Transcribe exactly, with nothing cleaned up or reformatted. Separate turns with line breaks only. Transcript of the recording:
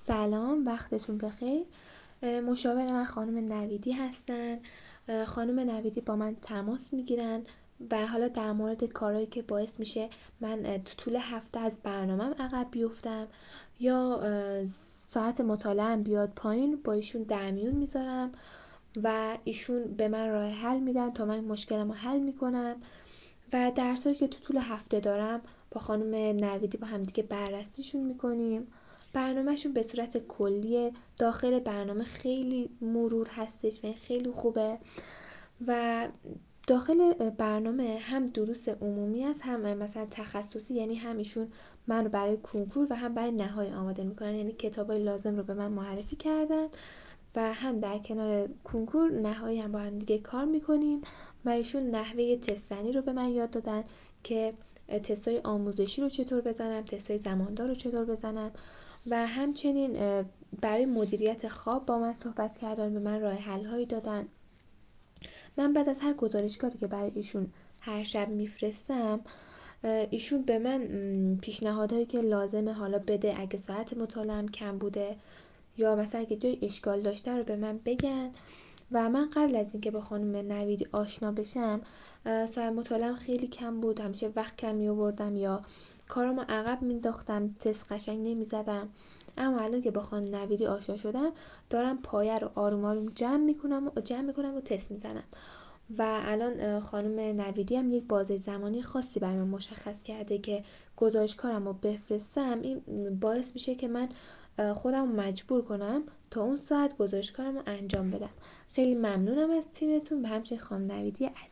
سلام، وقتتون بخیر. اه، مشاور من خانم نویدی هستن. اه، خانم نویدی با من تماس میگیرن و حالا در مورد کارهایی که باعث میشه من اه، تو طول هفته از برنامه‌ام عقب بیفتم یا اه، ساعت مطالعه‌ام بیاد پایین، با ایشون در میون میذارم و ایشون به من راه حل میدن تا من مشکلمو رو حل میکنم. و درسایی که تو طول هفته دارم با خانم نویدی با همدیگه بررسیشون میکنیم. برنامهشون به صورت کلیه، داخل برنامه خیلی مرور هستش و خیلی خوبه. و داخل برنامه هم دروس عمومی است، هم مثلا تخصصی، یعنی هم ایشون من رو برای کنکور و هم برای نهایی آماده میکنن، یعنی کتابای لازم رو به من معرفی کردن و هم در کنار کنکور نهایی هم با هم دیگه کار میکنیم. و ایشون نحوه تستنی رو به من یاد دادن که تستای آموزشی رو چطور بزنم، تستای زماندار رو چطور بزنم. و همچنین برای مدیریت خواب با من صحبت کردن، به من راه حل هایی دادن. من بعد از هر گزارشگاری که برای ایشون هر شب میفرستم، ایشون به من پیشنهادهایی که لازمه حالا بده، اگه ساعت مطالعه‌ام کم بوده یا مثلا اگه جای اشکال داشته رو به من بگن. و من قبل از اینکه با خانم نویدی آشنا بشم، ساعت مطالعه‌ام خیلی کم بود، همیشه وقت کم می‌آوردم یا کارامو عقب مینداختم، تست قشنگ نمیزدم. اما الان که با خانم نویدی آشنا شدم، دارم پایه رو آروم آروم جمع میکنم و جمع میکنم و تست میزنم. و الان خانم نویدی هم یک بازه زمانی خاصی برای من مشخص کرده که گزارشکارم رو بفرستم. این باعث میشه که من خودم مجبور کنم تا اون ساعت گزارشکارم رو انجام بدم. خیلی ممنونم از تیمتون و همچنین خانم نویدی عزیز.